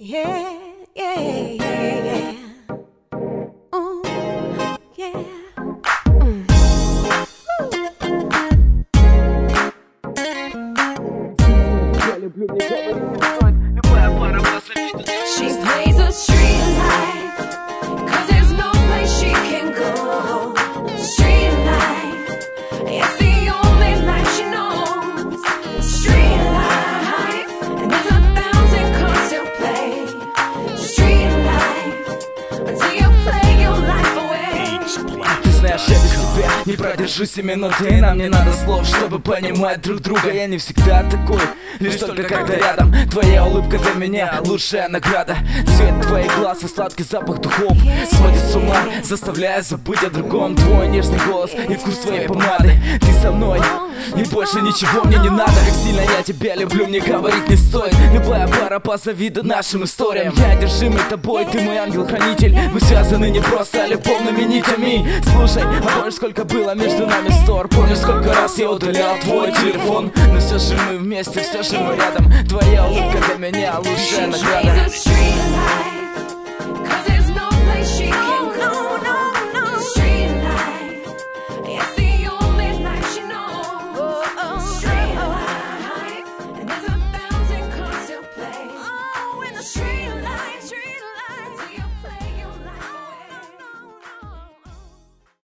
Yeah, yeah, yeah, yeah. Ooh, yeah. She plays a street life, 'cause there's no place she can go. Street life, it's the only life she knows. Street life, and there's 1,000 cards to play. Street life, until you play your life away. Ты знаешь, я без тебя не продержусь и минуты, и нам не надо слов, чтобы понимать друг друга. Я не всегда такой, лишь только когда рядом. Твоя улыбка для меня лучшая награда. Цвет твоих глаз и сладкий запах духов сводит с ума, заставляя забыть о другом. Твой нежный голос и вкус твоей помады. Ты со мной, и больше ничего мне не надо. Как сильно я тебя люблю, мне говорить не стоит. Любая пара позавидует нашим историям. Я одержимый тобой, ты мой ангел-хранитель. Мы связаны не просто, а любовными нитями. Слушай, а помнишь, сколько было между нами ссор? Помнишь, сколько раз я удалял твой телефон? Но все же мы вместе, все же мы рядом. Твоя улыбка для меня лучшая награда.